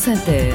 France Inter.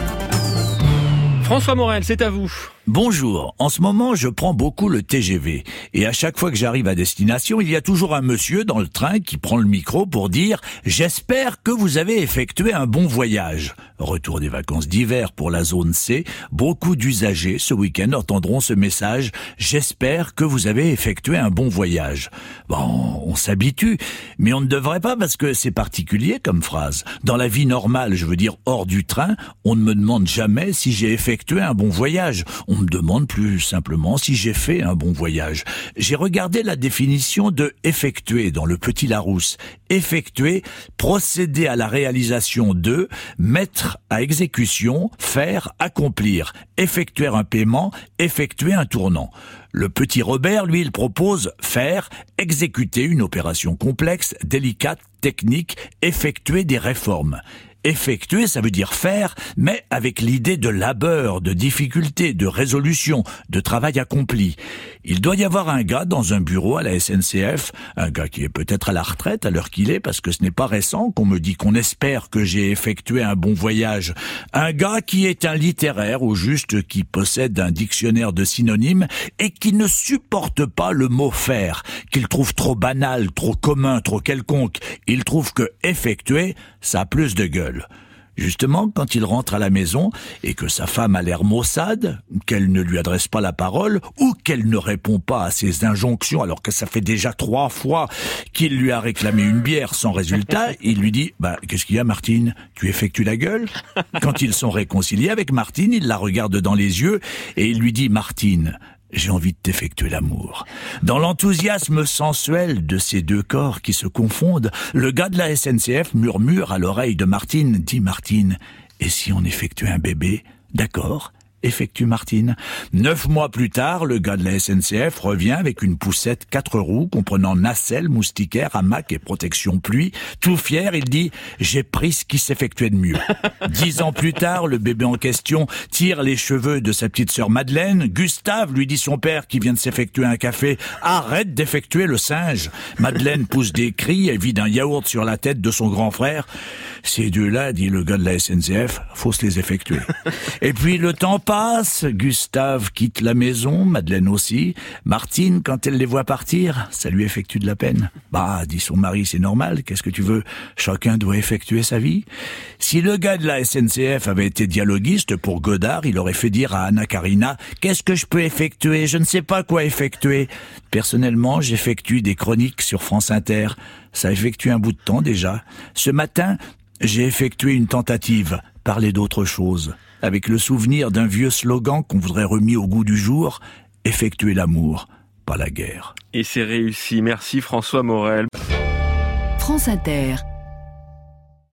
François Morel, c'est à vous. Bonjour, en ce moment je prends beaucoup le TGV et à chaque fois que j'arrive à destination, il y a toujours un monsieur dans le train qui prend le micro pour dire « J'espère que vous avez effectué un bon voyage ». Retour des vacances d'hiver pour la zone C, beaucoup d'usagers ce week-end entendront ce message « J'espère que vous avez effectué un bon voyage ». Bon, on s'habitue, mais on ne devrait pas parce que c'est particulier comme phrase. Dans la vie normale, je veux dire hors du train, on ne me demande jamais si j'ai effectué un bon voyage. On me demande plus simplement si j'ai fait un bon voyage. J'ai regardé la définition de « effectuer » dans le Petit Larousse. Effectuer, procéder à la réalisation de, mettre à exécution, faire, accomplir, effectuer un paiement, effectuer un tournant. Le Petit Robert, lui, il propose faire, exécuter une opération complexe, délicate, technique, effectuer des réformes. Effectuer, ça veut dire faire, mais avec l'idée de labeur, de difficulté, de résolution, de travail accompli. Il doit y avoir un gars dans un bureau à la SNCF, un gars qui est peut-être à la retraite à l'heure qu'il est, parce que ce n'est pas récent qu'on me dit qu'on espère que j'ai effectué un bon voyage. Un gars qui est un littéraire, ou juste qui possède un dictionnaire de synonymes, et qui ne supporte pas le mot faire, qu'il trouve trop banal, trop commun, trop quelconque. Il trouve que effectuer, ça a plus de gueule. Justement, quand il rentre à la maison et que sa femme a l'air maussade, qu'elle ne lui adresse pas la parole ou qu'elle ne répond pas à ses injonctions alors que ça fait déjà 3 fois qu'il lui a réclamé une bière sans résultat, il lui dit « qu'est-ce qu'il y a Martine ? Tu effectues la gueule ?» Quand ils sont réconciliés avec Martine, il la regarde dans les yeux et il lui dit « Martine, j'ai envie de t'effectuer l'amour. » Dans l'enthousiasme sensuel de ces deux corps qui se confondent, le gars de la SNCF murmure à l'oreille de Martine, dit Martine, « Et si on effectuait un bébé ? D'accord ? » Effectue Martine. 9 mois plus tard, le gars de la SNCF revient avec une poussette 4 roues comprenant nacelle, moustiquaire, hamac et protection pluie. Tout fier, il dit « J'ai pris ce qui s'effectuait de mieux. » 10 ans plus tard, le bébé en question tire les cheveux de sa petite sœur Madeleine. Gustave, lui dit son père qui vient de s'effectuer un café, « Arrête d'effectuer le singe. » Madeleine pousse des cris et vide un yaourt sur la tête de son grand frère. Ces deux-là, dit le gars de la SNCF, faut se les effectuer. Et puis le temps passe, Gustave quitte la maison, Madeleine aussi. Martine, quand elle les voit partir, ça lui effectue de la peine. Dit son mari, c'est normal, qu'est-ce que tu veux ? Chacun doit effectuer sa vie. Si le gars de la SNCF avait été dialoguiste pour Godard, il aurait fait dire à Anna Karina, qu'est-ce que je peux effectuer ? Je ne sais pas quoi effectuer. Personnellement, j'effectue des chroniques sur France Inter. Ça effectue un bout de temps déjà. Ce matin, j'ai effectué une tentative, parler d'autre chose, avec le souvenir d'un vieux slogan qu'on voudrait remis au goût du jour, effectuer l'amour, pas la guerre. Et c'est réussi. Merci François Morel. France Inter.